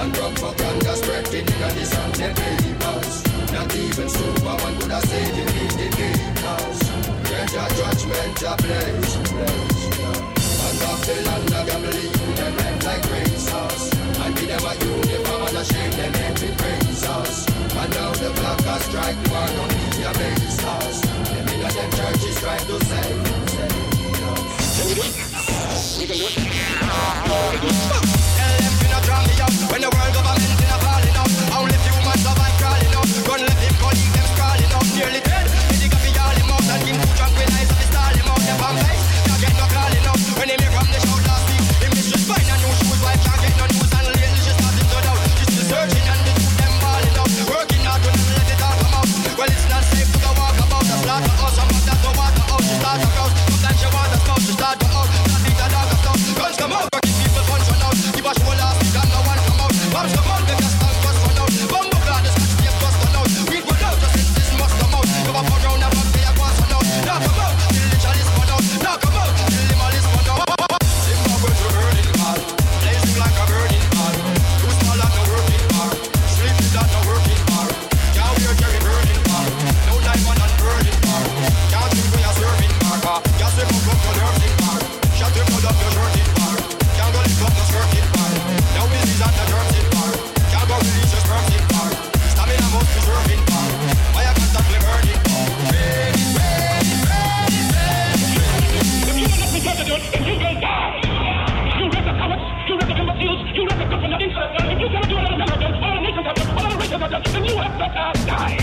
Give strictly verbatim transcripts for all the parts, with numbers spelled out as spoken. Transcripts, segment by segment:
And drug propaganda spreading in the Sunday papers. Not even Superman could have saved the fifty papers. Greater judgment a place. And Babylon a gambling you them left like racers. And give them a uniform and a shame them head with razors. And now the clock has strike one on the amazers. Them in them churches trying to save. We can do it. We can do it. Tell them to not drown me out. When the world government in a falling out. Only few months of I crawling out. Run let him go, leave them crawling out. Nearly dead. He got me all him out. And him too tranquilize and he stall him out. Them vampires can't get no crawling out. When him here from the show last week, him is just fine and new shoes. Wife can't get no news and lately she starting to doubt. She's still searching and the two them balling out. Working hard to not let it all come out. Well it's not safe to go walk about. The slaughter house, some of that to water out. She start to cross. Sometimes she want to smoke. She start to out. Not eat a dog of town. Guns come out. Working people punch one out. He was whole last week and no one come out. Bombs come out. Make a stand just run out. Bumbo glad the scotch tape just run out. Weed run out. Just since this must come out. Go up around and back there go run out. Now come out. Till the chalice run out. Now come out. Till the malice run out. Zimbabwe to burning hard. Blazing like a burning bar. Too small at the working bar. Sleeping at the working bar. Can't wear Jerry burning bar. No diamond and burning bar. Can't drink when you're serving bar. Can't swim up up your nursing bar. Shut your blood up your shirting bar. Can't go lift up the skirting bar. Now this is at the nursing bar. Can't go release your sperming bar. Stamina must be serving bar. Why I can't stop me burning bar. Ready, ready, ready, ready. If you want us to get it, you will die. You read the cowards, you read the imbeciles, you read the government interest. If you cannot do it in America, all nations have done, all races have done, then you have better die.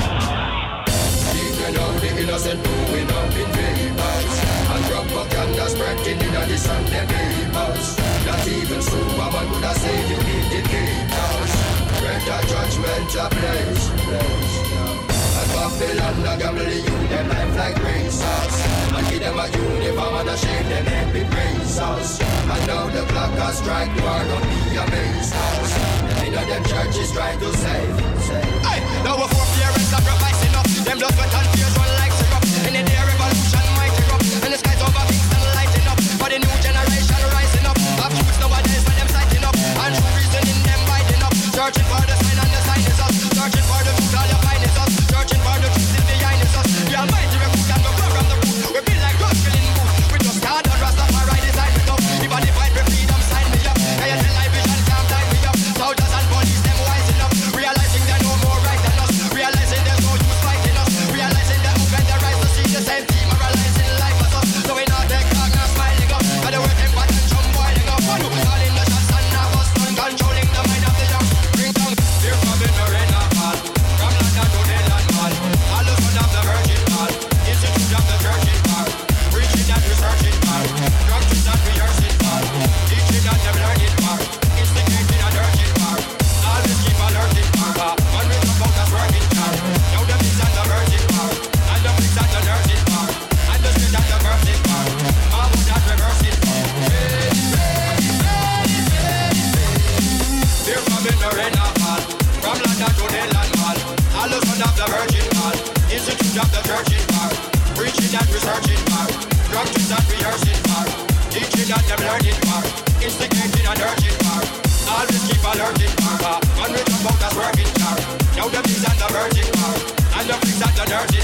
Even all the innocent moving up in vapors. And drug propaganda spreading in the Sunday papers. Not even Superman would have saved you fifty papers. Greater judgment a place. And Babylon a gambling you them life like racers. And give them a uniform and a shame them head with razors. And now the clock has strike war on the amazers. Them in them churches trying to save. Hey, now we're four parents sacrificing up. Them blood, sweat and tears run like syrup. In the day revolution might erupt. And the skies over Kingston lighting up. For the new generation rising up. Have truths nowadays when them sighting up. And true reasoning them biding up. Searching for the sign and the sign is us. Searching for the truth all you find is us. Searching for the truth still behind is us. The almighty recruit and we grow from the root. We feel like Rush filling boots. We just can't and Rastafari design it up. If I divide for freedom sign me up. Can you tell my vision can't tie me up. Soldiers and police them wising up. Realizing they're no more right than us. Realizing there's no use fighting us. Realizing that who can the rise to see the same team moralizing life as us. So we not take talk, not smiling up. And the working pattern jump boiling up. One who calling the shots and now us done controlling the mind of the young. Bring down fear from in the rain of fall. From London to the land mall. All the son of the virgin mall. Institute of the church in bar. Preaching and researching bar. Practice and rehearsing bar. Teaching and them learning bar. Instigating and urging bar. Always keep alerting bar. One with the focus working bar. Now the beats and the virgin bar. And the bricks and the nursing bar. And the street and the versing bar. All would not reversing bar. Ready, ready, ready, ready, ready. Fear from in the rain of fall. From London to the land mall. All the son of the virgin mall. Institute of the church in bar. Preaching and researching bar. Practice and rehearsing bar. Teaching and them learning bar. Instigating and urging bar. Always keep alerting bar. One with the focus working bar. Now the beats and the virgin bar. And the bricks and the dirty